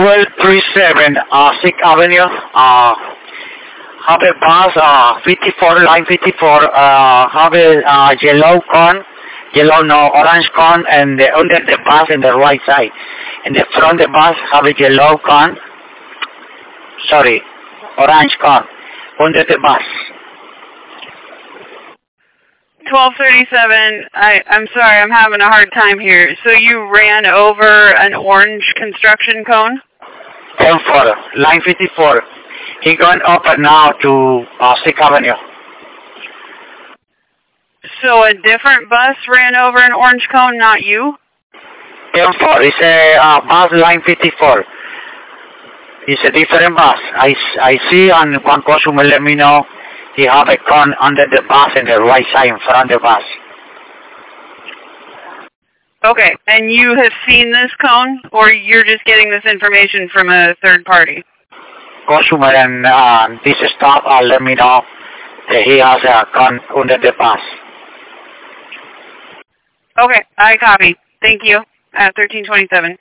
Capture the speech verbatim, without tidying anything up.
twelve thirty-seven uh, sixth Avenue. Uh, have a bus, uh, fifty-four, line fifty-four, uh, have a uh, yellow cone, yellow no, orange cone, and the, under the bus in the right side. In the front of the bus have a yellow cone, sorry, orange cone, under the bus. twelve thirty-seven, I, I'm sorry, I'm having a hard time here. So you ran over an orange construction cone? ten four, line fifty-four. He going up now to uh, sixth Avenue. So a different bus ran over an orange cone, not you? ten four, it's a uh, bus line fifty-four. It's a different bus. I, I see, and one customer let me know he have a cone under the bus in the right side in front of the bus. Okay, and you have seen this cone, or you're just getting this information from a third party? Customer and uh, this stop uh, let me know that he has a cone under the bus. Okay, I copy. Thank you. At thirteen twenty-seven.